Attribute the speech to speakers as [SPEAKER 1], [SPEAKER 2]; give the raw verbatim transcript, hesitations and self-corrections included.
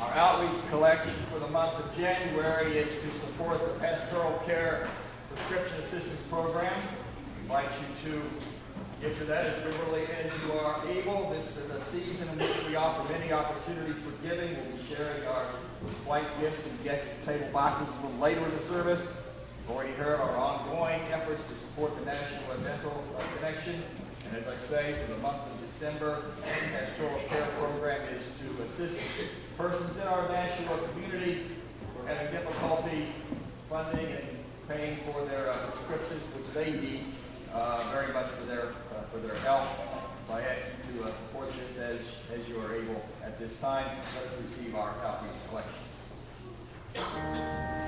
[SPEAKER 1] Our outreach collection for the month of January is to support the Pastoral Care Prescription Assistance Program. We invite you to give to that as liberally as you are able. This is a season in which we offer many opportunities for giving. We'll be sharing our white gifts and get table boxes a little later in the service. You've already heard our ongoing efforts to support the National Dental Connection. And as I say, for the month of December, the Pastoral Care Program is to assist persons in our national community who are having difficulty funding and paying for their uh, prescriptions, which they need uh, very much for their uh, for their health. So I ask you to uh, support this as as you are able at this time. Let us receive our outreach collection.